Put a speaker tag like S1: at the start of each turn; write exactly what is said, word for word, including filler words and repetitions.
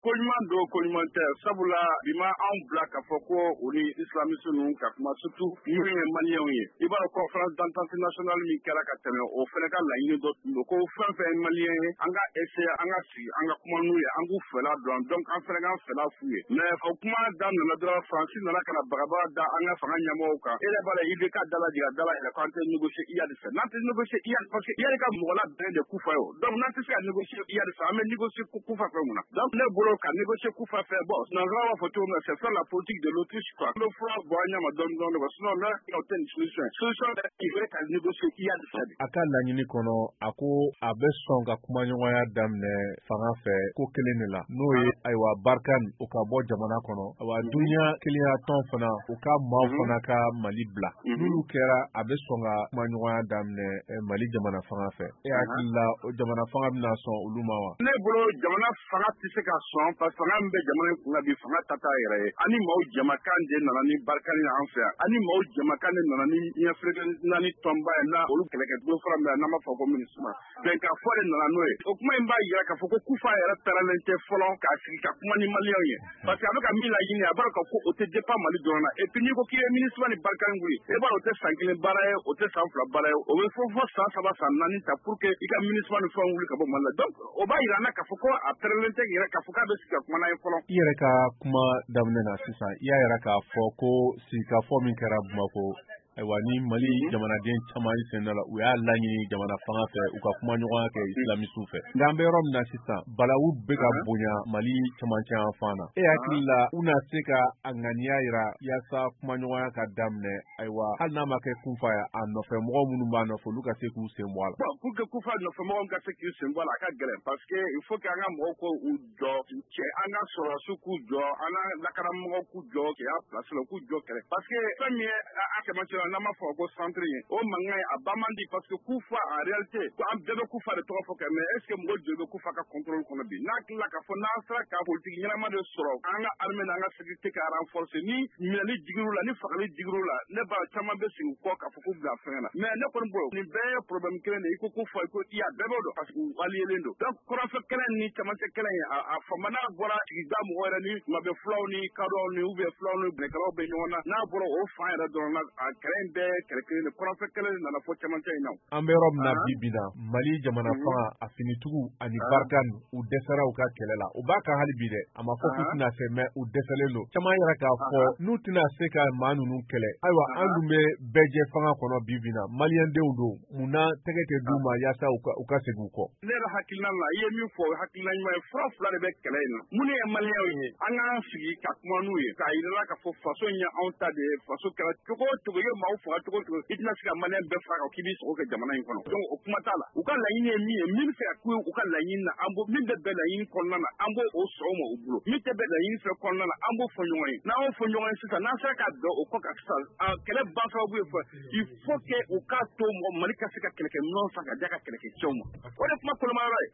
S1: ko ɲuman don ko ɲuman tɛ sabula bi ma anw bila k'a fɔ ko o ni islamiste ninnu ka kuma surtout minnu ye maliyɛnw ye i b'a dɔn conférence d'entente nationale min kɛra ka tɛmɛ o fana ka laɲini dɔ tun don ko fɛn fɛn ye maliyɛn ye an ka essayer an ka sigi an ka kuma n'u ye an k'u fɛla dɔn donc an fana k'an fɛla f'u ye mais o kuma daminɛna dɔrɔn Faransi nana ka na bagabaa da an ka fanga ɲɛmɔgɔw kan e yɛrɛ b'a la I B K dala jigin a dala yɛlɛ k'an tɛ négocier I A D fɛ n'an tɛ négocier I A D parce que I A D ka mɔgɔ labɛnnen de Kufa ye o donc n'an tɛ se ka négocier I A D fɛ an bɛ négocier Kufa fɛ mun na donc ne bolo ka négocier Kufa fɛ bon nanzaraw b'a fɔ cogo min na c'est faire la politique de l'Autriche quoi le fura bɔ an ɲɛ ma dɔɔni dɔɔni quoi sinon là o tɛ nin solution ye solution bɛ il faudrait ka négocier I A D fɛ de.
S2: A ka laɲini kɔnɔ a ko a bɛ sɔn ka kumaɲɔgɔnya daminɛ fanga fɛ ko kelen de la n'o ye ayiwa Barkan o ka bɔ jamana kɔnɔ ayiwa dunya kelenya tɔn fana o ka maaw fana ka Mali bila n'olu kɛra a bɛ sɔn ka kumaɲɔgɔnya daminɛ Mali jamana fanga fɛ e hakili la o jamana fanga bɛna sɔn olu ma wa?
S1: Ne bolo jamana fanga tɛ se ka sɔn parce que fanga min bɛ jamana in kunna bi fanga ta t'a yɛrɛ ye ani maaw jamakan de nana ni Barkan ye an fɛ yan ani maaw jamakan de nana ni ɲɛfere naani tɔnba ye na olu kɛlɛkɛdenw fara min n'an b'a fɔ ko MINUSMA bɛnkan fɔ de nana n'o ye o kuma in b'a jira k'a fɔ ko Kufa yɛrɛ pɛrɛnlen tɛ fɔlɔ k'a sigi ka kuma ni maliyɛnw ye parce que a bɛ ka min laɲini a b'a dɔn ko o tɛ dépend Mali dɔrɔn na et puis n'i ko k'i ye MINUSMA ni Barkan wuli e b'a dɔn o tɛ san kelen baara ye o tɛ san fila baara ye o bɛ fɔ fɔ san saba san naani ta pour que i ka MINUSMA ni fɛnw wuli ka bɔ Mali la donc o b'a jira an na k'a fɔ ko a pɛrɛnlen tɛ yɛrɛ k'a fɔ k'a bɛ sigi ka kuma n'a ye fɔlɔ.
S2: I yɛrɛ ka kuma daminɛ na sisan i y'a yɛrɛ k'a fɔ ko sigikafɔ min kɛra Bamako ayiwa ni Mali jamanaden caman ye sen da la u y'a laɲini jamana fanga fɛ u ka kuma ɲɔgɔnya kɛ islamisiw fɛ nka an bɛ yɔrɔ min na sisan balawu bɛ ka bonya Mali camancɛ yan fan na e hakili la u na se ka a ŋaniya jira yaasa kuma ɲɔgɔnya ka daminɛ ayiwa hali n'a ma kɛ Kufa ye a nɔfɛ mɔgɔ minnu b'a nɔfɛ olu ka se k'u sen bɔ a la.
S1: Bon pour que Kufa nɔfɛ mɔgɔw ka se k'u sen bɔ a la a ka gɛlɛn parce que il faut que an ka mɔgɔw ko u jɔ cɛ an ka sɔrɔdasiw k'u jɔ an ka lakaramɔgɔw k'u jɔ k'i y'a place la k'u jɔ kɛrɛ parce que fɛn min ye a cɛmancɛ la n'an b'a fɔ ko centre ye o mankan ye a ba man di parce que Kufa en réalité ko an bɛɛ bɛ Kufa de tɔgɔ fɔ kɛ mais est ce que mɔgɔ joli bɛ Kufa ka contrôle kɔnɔ bi n'a tilala k'a fɔ n'an sera ka politique ɲɛnama de sɔrɔ an ka armée n'an ka sécurité ka renforcer ni minɛli jigir'u la ni fagali jigir'u la ne b'a caman bɛ sigi u kɔ k'a fɔ k'u bila fɛngɛ na mais ne kɔni bolo nin bɛɛ ye problème kelen de ye i ko Kufa i ko I A bɛɛ b'o dɔn parce que u alliélen don donc kɔrɔnfɛ kɛlɛ ni cɛmancɛ kɛlɛ in a fama n'a bɔra sigida mɔgɔ yɛrɛ ni tuma bɛ fulaw ni kadɔw ni ou bien fulaw ni bɛnɛkɛlaw bɛ ɲɔgɔn na n'a bɔra o fan yɛrɛ dɔrɔn na a kɛlɛ in bɛɛ kɛlɛ kelen de kɔrɔnfɛ kɛlɛ nana fɔ cɛmancɛ in na.
S2: An bɛ yɔrɔ min na bi bi na Mali jamana fanga a finitigiw ani Barkan u dɛsɛra u ka kɛlɛ la u b'a kan hali bi dɛ a ma fɔ k'u tɛna se mais u dɛsɛlen don caman yɛrɛ k'a fɔ n'u tɛna se ka maa ninnu kɛlɛ ayiwa an dun bɛ bɛɛ jɛ fanga kɔnɔ bi bi na maliyɛndenw don mun na tɛgɛ tɛ d'u ma yaasa u ka segin u kɔ.
S1: Ne yɛrɛ hakilina la i ye min fɔ o hakilina ɲuman ye fura fila de bɛ kɛlɛ in na minnu ye maliyɛnw ye an k'an sigi ka kuma n'u ye k'a yirala k'a fɔ faso in ye anw ta de ye faso kɛra cogo o cogo i ye maaw faga cogo o cogo i tɛna se ka maliyɛn bɛɛ faga k'i b'i sogo kɛ jamana in kɔnɔ donc o kuma t'a la u ka laɲini ye min ye min bɛ fɛ ka k'u ye u ka laɲini na an b'o min bɛ bɛn laɲini kɔnɔna na an b'o o sɔrɔ ma u bolo min tɛ bɛn laɲini fɛ kɔnɔna na an b'o fɔ ɲɔgɔn ye n'an y'o fɔ ɲɔgɔn ye sisan n'an sera ka bɛn o kɔ kan sisan kɛlɛ ban sababu ye fɔ il faut que u k'a to mɔgɔ Mali ka se ka kɛlɛkɛminɛnw san ka di a ka kɛlɛkɛcɛw ma o de kuma kolomayɔrɔ ye